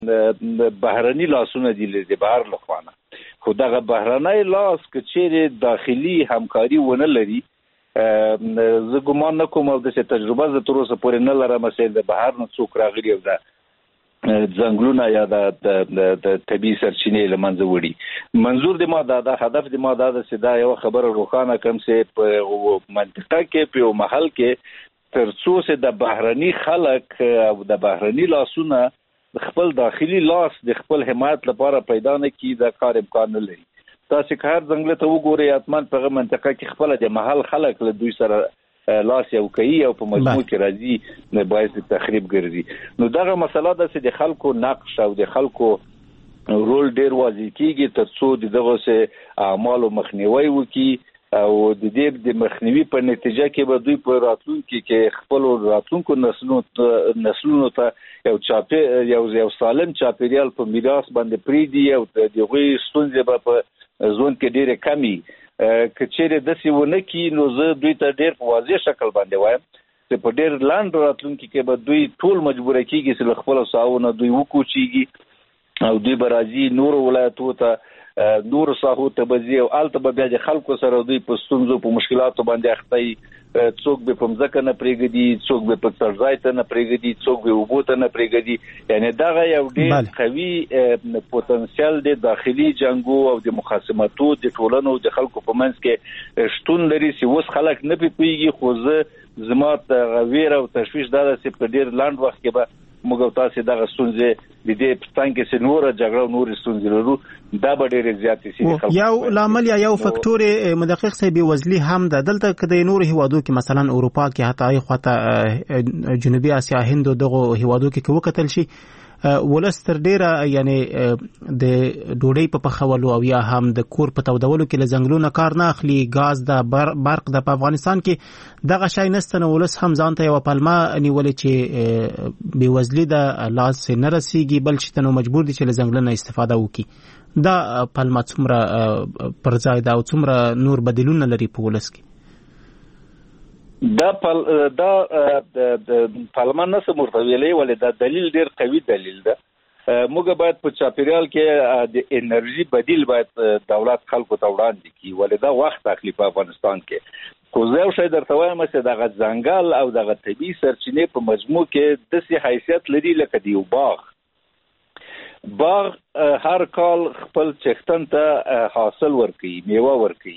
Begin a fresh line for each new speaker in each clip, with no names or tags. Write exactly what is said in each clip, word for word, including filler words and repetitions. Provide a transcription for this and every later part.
بهرني لاسونه دي د بهر لخوانه، خو دغه بهرنی لاس که چیرې داخلي همکاري ونه لري، زه ګمان نه کوم او داسې تجربه زه تر اوسه پورې نه لرم چې د بهر نه څوک راغلي او د ځنګلونه یا د طبیعي سرچینې له منځه وړي. منظور د ما دا د هدف د ما دا ده چې دا یوه خبره روښانه کړم چې په منطقه کې په یو محل کې تر څو چې د بهرني خلک او د بهرني لاسونه د خپل داخلي لاس د خپل حمایت لپاره پیدا نه کړي، دا کار امکان نه لري. تاسو که هر ځنګل ته وګورئ حتما په هغه منطقه کې خپل د محل خلک له دوی سره لاس یو کوي او په مجموع کې راځي نه باعث تخریب ګرځي. نو دغه مسله ده چې د خلکو نقش او د خلکو رول ډیر واضح کیږي تر څو دغه سه اعمالو مخنیوي وکړي او د دې د مخنیوي په نتیجه کې به دوی په راتلونکي کې خپل راتلونکو نسلونو نسلونو ته یو چاپی یو یو سالم چاپیریال په میراث باندې پریدي او د دغه ستونزې به په ځون کې ډیره کمی کچېره د سیونه کې. نو زه دوی ته ډیر په واضح شکل باندې وایم چې په ډیر لاند راتلونکي کې به دوی ټول مجبور کیږي چې خپل ساونه دوی وکوچیږي او دوی برازي نور ولایتو ته نور ساحو ته بځي او الته به بیا د خلکو سره دوی په ستونزو په مشکلاتو باندې اخته، څوک به په مځکه نه پرېږدي، څوک به په څړځای ته نه پرېږدي، څوک به اوبو ته نه پرېږدي. یعنی دغه یو ډېر قوي پوتنسیال د داخلي جنګو او د مخاصمتو د ټولنو د خلکو په منځ کې شتون لري چې اوس خلک نه پوهېږي. خو زه زما ویره او تشویش دا ده چې په ډېر لاند وخت کې به موږ تاسو دغه ستونزې د دې پستان کې چې نور جګړه او نور ستونزې لرو دا به ډېرې زیاتې شي.
یو لامل یا یو فکتور مدقق صاحب وزلی هم ده دلته که د نور هیوادو کې مثلا اروپا کې حتی خواته جنوبي اسیا هند دغه هیوادو کې وکتل شي ولستر ډیره یعنی د ډوډۍ په پخولو او یا هم د کور په تودولو کې له ځنګلونو کار نه اخلي، غاز د برق د په افغانستان کې دغه شای نشته. نو ولس هم ځان ته یو پلمه نیولې چې بې وزلي د لاس نه رسیږي بل چې نو مجبور دي چې له ځنګلونو استفاده وکړي. دا پلمه څومره پر ځای ده او څومره نور بدیلونه لري په ولس کې؟
دا پل دا پارلمان نه سمورته ویلې ولې دا دلیل ډیر قوي دلیل ده. موږ باید په چاپیریال کې د انرژي بدیل باید دولت خلکو ته وړاندې کړي ولې دا وخت اخلي په افغانستان کې. خو زه یو شی درته وایم چې دغه ځنګل او دغه طبیعي سرچینې په مجموع کې داسې حیثیت لري لکه د یو باغ. باغ هر کال خپل چښتن ته حاصل ورکوي، میوه ورکوي.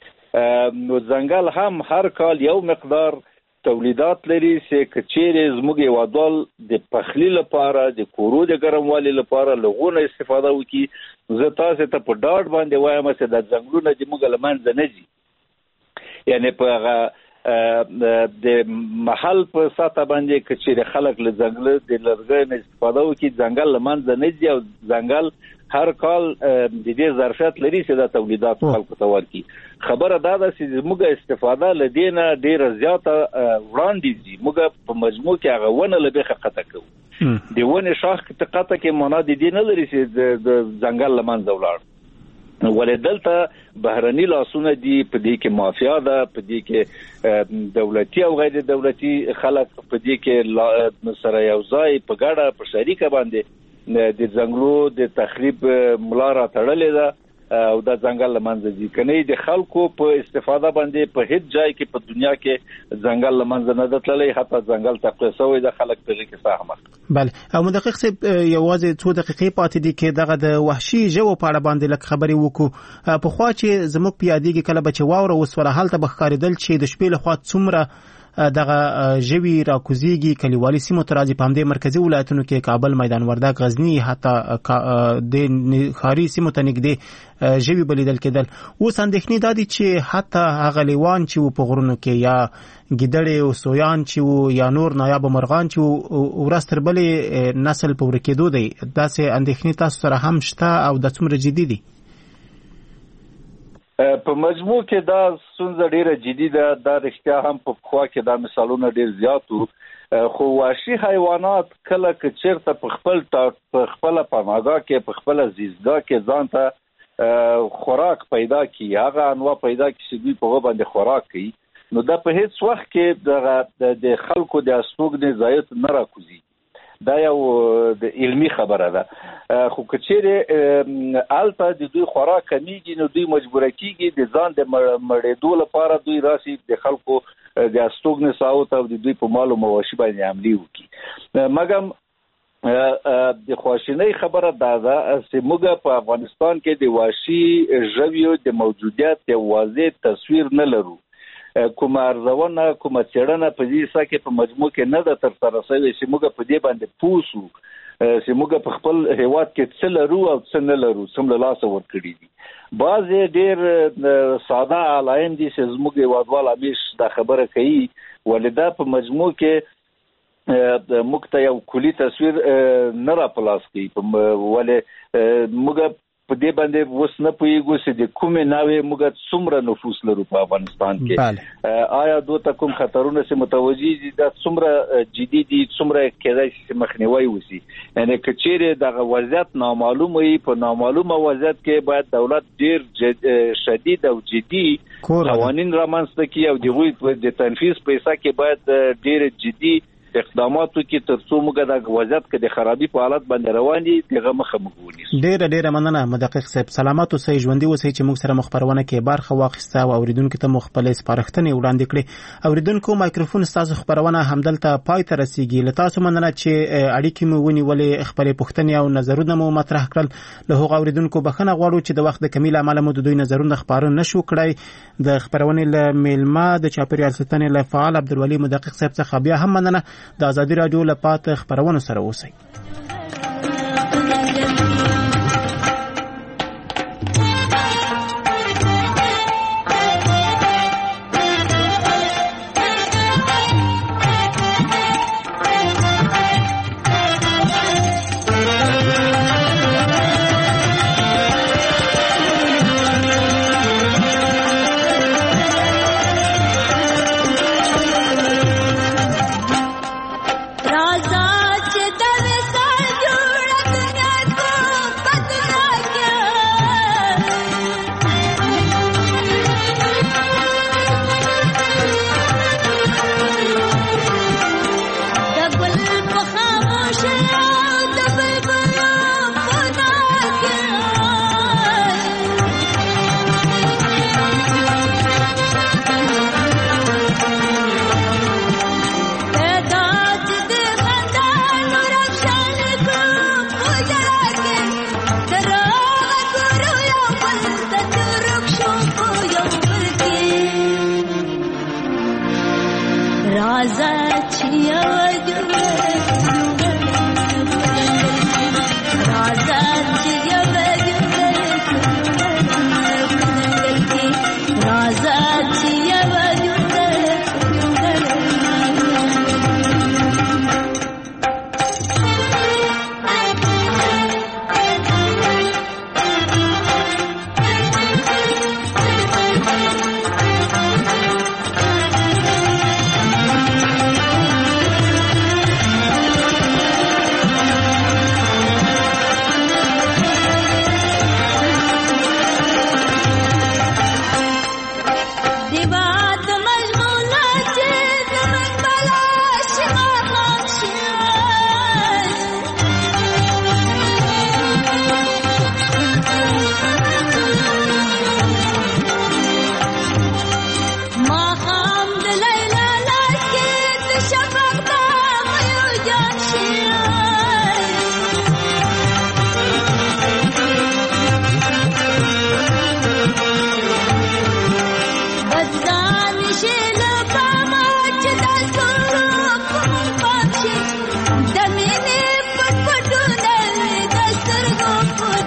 نو ځنګل هم هر کال یو مقدار تولیدات لري چې کچېرې زموږ هېوادوال د پخلي لپاره د کورو د ګرموالي لپاره لغونه استفاده وکړي. زه تاسو ته په ډاډ باندې وایم چې د ځنګلونه د موږ له منځه نه ځي. یعنی په هغه د محل په سطح باندې کچېرې خلک له ځنګله د لرګیو نه استفاده وکړي ځنګل له منځه نه ځي او ځنګل هر کال د دې ظرفیت لري چې د تولیدات خلکو ته ورکړي. خبره دا ده چې موږ استفاده له دې نه ډېره زیاته وړاندې ځي. موږ په مجموع کې هغه ونه له بیخه قطع کوو. د ونې شاخ قطع کې معنا د دې نه لري چې د ځنګل له منځه ولاړ. ولې دلته بهرني لاسونه دي، په دې کې مافیا ده، په دې کې دولتي او غیر دولتي خلک په دې کې سره یو ځای په ګډه په شریکه باندې د ځنګلو د تخریب ملا را تړلې ده او د ځنګل له منځه ځي. کنه د خلکو په استفاده باندې په هیڅ ځای کې په دنیا کې ځنګل له منځه نه ده تللی، حتی ځنګل تقویه شوی د خلک په کې ساهمه.
بله او مدقق صاحب یوازې څو دقیقې پاتې دي کې دغه د وحشي ژوو په اړه باندې لږ خبرې وکړو. پخوا چې زموږ په یادېږي کله به چې واوره وسوله هلته به ښکارېدل چې د شپې لخوا څومره دغه ژوي راکوزیږي کلیوالي سیمو ته راځي. په همدې مرکزي ولایتونو کې کابل، میدان وردګ، غزني، حتی د ښاري سیمو ته نږدې ژوي به لیدل کېدل. اوس اندېښنې دا دي چې حتی هغه لیوان چې وو په غرونو کې یا ګیدړې او سویان چې وو یا نور نایابه مرغان چې وو ورځ تر بلې نسل په ورکېدو دی. داسې اندېښنې تاسو سره هم شته او دا څومره جدي دي؟
په مجموع کې دا ستونزه ډیره جدي ده. دا رښتیا هم په پخوا کې دا مثالونه ډیر زیات وو. خو وحشي حیوانات کله که چېرته په خپل په خپله پناهګاه کې په خپله زیستګاه کې ځان ته خوراک پیدا کړي، هغه انواع پیدا کړي چې دوی په هغه باندې خوراک کوي، نو دا په هیڅ وخت کې د خلکو د استوګنې ځایت نه راکوزي. دا یو د علمي خبره ده. خو کچېره الته د دوی خوراک کمیږي نو دوی مجبوره کیږي د ځان د مړېدو لپاره دوی راسي د خلکو د استوګن ساوت او د دوی په مالو مواشي باندې عملي وکړي. مګم د خواشینۍ خبره دا ده چې موږ په افغانستان کې د وحشي ژویو د موجودیت یو واضح تصویر نه لرو. کومه ارزونه کومه څېړنه په دې ځای کې په مجموع کې نه ده ترسره شوې چې موږ په دې باندې پوه شو چې موږ په خپل هېواد کې څه لرو او څه نه لرو، څه له لاسه ورکړي دي. بعضې ډېر ساده علایم دي چې زموږ هېوادوال همیش دا خبره کوي، ولې دا په مجموع کې موږ ته یو کلي تصویر نه را په لاس کوي. ولې موږ په دې باندې اوس نه پوهېږو چې د کومې ناوې موږ څومره نفوس لرو په افغانستان کې، آیا دوی ته کوم خطرونه چې متوجه دي دا څومره جدي دي، څومره کېدای شي چې مخنیوی وشي. یعنې که چیرې دغه وضعیت نامعلوم وي، په نامعلومه وضعیت کې باید دولت ډېر شدید او جدي قوانین رامنځته کړي او د هغوی د تنفیذ په حصه کې باید ډېر جدي اقداماتو کې ترڅو موږ د وضعیت کې د خرابي په حالت باندې روان دي دغه مخه موږ ونیسو. ډېره ډېره مننه مدقق صاحب. سلامات اوسئ، ژوندي اوسئ چې موږ سره مخبرونه کې برخه واخیسته او اوریدونکو ته مو خپلې سپارښتنې وړاندې کړې. اوریدونکو مایکروفون ستاسو خبرونه همدلته پای ته رسیږي. له تاسو مننه چې اړیکې مو ونیولې، خپلې پوښتنې او نظرونه مو مطرح کړل. له هغو اوریدونکو بخښنه غواړو چې د وخت د کمی له امله مو د دوی نظرونه خپاره نه شو کړی. د خپرونې له میلمه د چاپیریال ساتنې له فعال عبدالولي مدقق صاحب څخه بیا هم مننه. د ازادي راډیو له پات خبرونو سره اوسئ.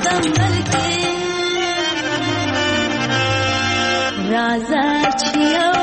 Raza chiyo